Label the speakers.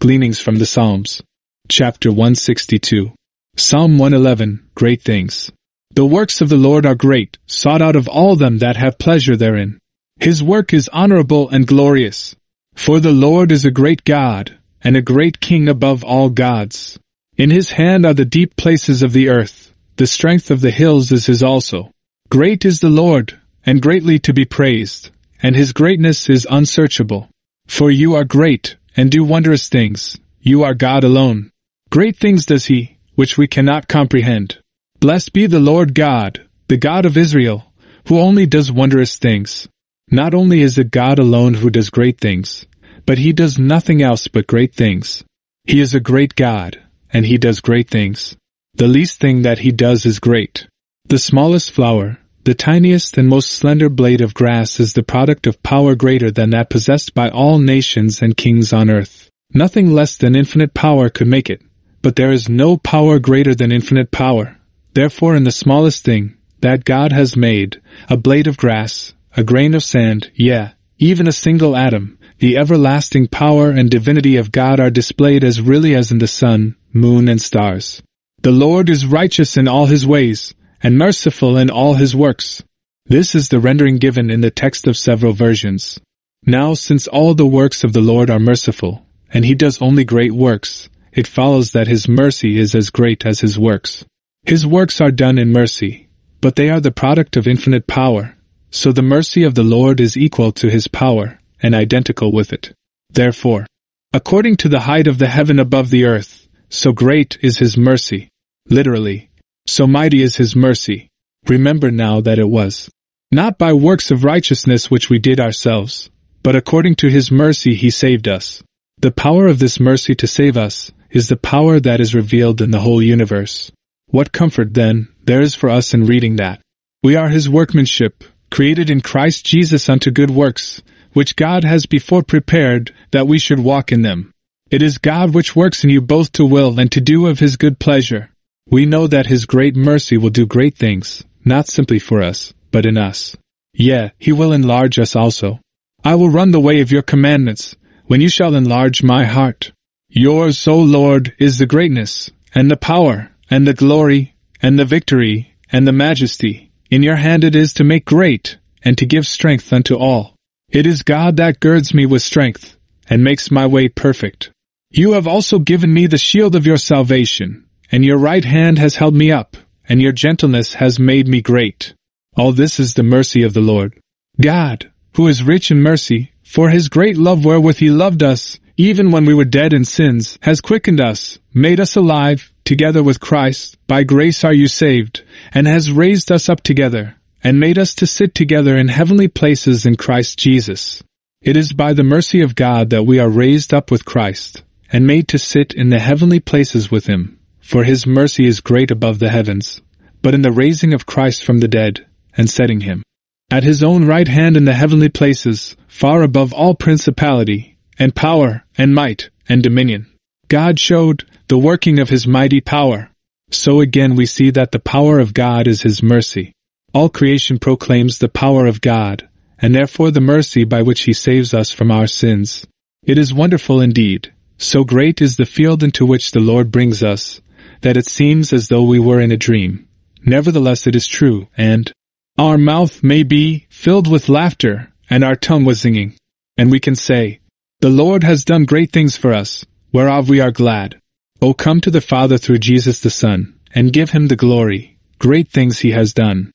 Speaker 1: Gleanings from the Psalms. Chapter 162. Psalm 111, Great Things. The works of the Lord are great, sought out of all them that have pleasure therein. His work is honorable and glorious. For the Lord is a great God, and a great King above all gods. In his hand are the deep places of the earth, the strength of the hills is his also. Great is the Lord, and greatly to be praised, and his greatness is unsearchable. For you are great, and do wondrous things, you are God alone. Great things does he, which we cannot comprehend. Blessed be the Lord God, the God of Israel, who only does wondrous things. Not only is it God alone who does great things, but he does nothing else but great things. He is a great God, and he does great things. The least thing that he does is great. The smallest flower, the tiniest and most slender blade of grass is the product of power greater than that possessed by all nations and kings on earth. Nothing less than infinite power could make it, but there is no power greater than infinite power. Therefore in the smallest thing that God has made, a blade of grass, a grain of sand, yea, even a single atom, the everlasting power and divinity of God are displayed as really as in the sun, moon, and stars. The Lord is righteous in all his ways, and merciful in all his works. This is the rendering given in the text of several versions. Now, since all the works of the Lord are merciful, and he does only great works, it follows that his mercy is as great as his works. His works are done in mercy, but they are the product of infinite power, so the mercy of the Lord is equal to his power, and identical with it. Therefore, according to the height of the heaven above the earth, so great is his mercy. Literally, so mighty is his mercy. Remember now that it was not by works of righteousness which we did ourselves, but according to his mercy he saved us. The power of this mercy to save us is the power that is revealed in the whole universe. What comfort, then, there is for us in reading that we are his workmanship, created in Christ Jesus unto good works, which God has before prepared that we should walk in them. It is God which works in you both to will and to do of his good pleasure. We know that his great mercy will do great things, not simply for us, but in us. Yea, he will enlarge us also. I will run the way of your commandments, when you shall enlarge my heart. Yours, O Lord, is the greatness, and the power, and the glory, and the victory, and the majesty. In your hand it is to make great, and to give strength unto all. It is God that girds me with strength, and makes my way perfect. You have also given me the shield of your salvation, and your right hand has held me up, and your gentleness has made me great. All this is the mercy of the Lord. God, who is rich in mercy, for his great love wherewith he loved us, even when we were dead in sins, has quickened us, made us alive, together with Christ. By grace are you saved, and has raised us up together, and made us to sit together in heavenly places in Christ Jesus. It is by the mercy of God that we are raised up with Christ, and made to sit in the heavenly places with him. For his mercy is great above the heavens, but in the raising of Christ from the dead, and setting him at his own right hand in the heavenly places, far above all principality, and power, and might, and dominion. God showed the working of his mighty power. So again we see that the power of God is his mercy. All creation proclaims the power of God, and therefore the mercy by which he saves us from our sins. It is wonderful indeed. So great is the field into which the Lord brings us, that it seems as though we were in a dream. Nevertheless it is true, and our mouth may be filled with laughter, and our tongue with singing. And we can say, the Lord has done great things for us, whereof we are glad. O come to the Father through Jesus the Son, and give him the glory. Great things he has done.